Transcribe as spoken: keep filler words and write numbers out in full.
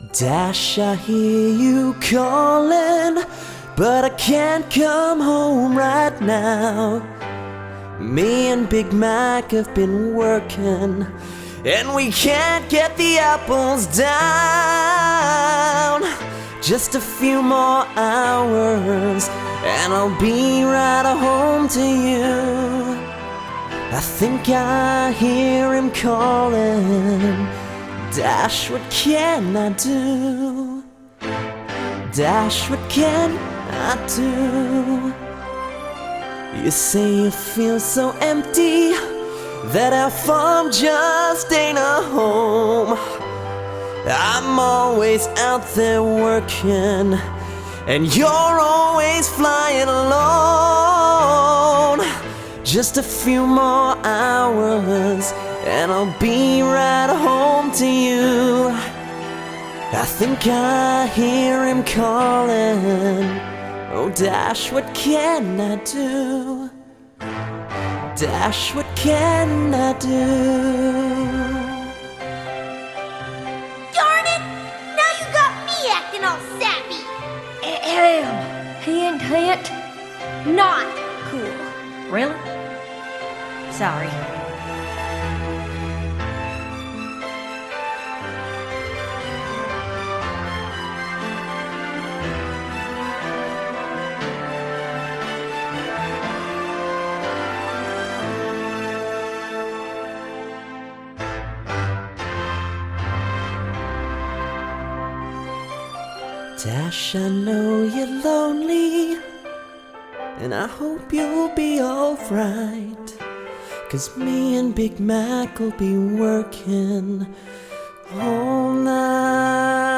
Dash, I hear you calling, but I can't come home right now. Me and Big Mac have been working, and we can't get the apples down. Just a few more hours, and I'll be right home to you. I think I hear him calling. Dash, what can I do? Dash, what can I do? You say you feel so empty, that our farm just ain't a home. I'm always out there working, and you're always flying alone. Just a few more hours, and I'll be right home to you. I think I hear him calling. Oh, Dash, what can I do? Dash, what can I do? Darn it! Now you got me acting all sappy! Ahem. Hint, hint. Not cool. Really? Sorry. Dash, I know you're lonely, and I hope you'll be alright, 'cause me and Big Mac will be working all night.